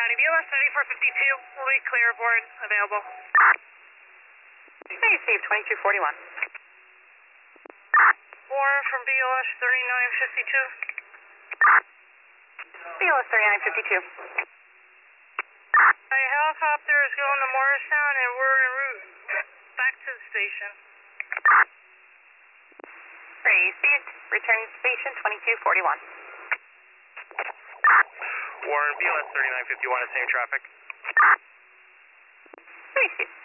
County, BLS 3452 will be clear aboard, available. Hey, Steve, 2241. Warren from BLS 3952. BLS 3952. A helicopter is going to Morristown and we're en route back to the station. Received. Returning to station 2241. Warren, BLS 3951 is same traffic. Received.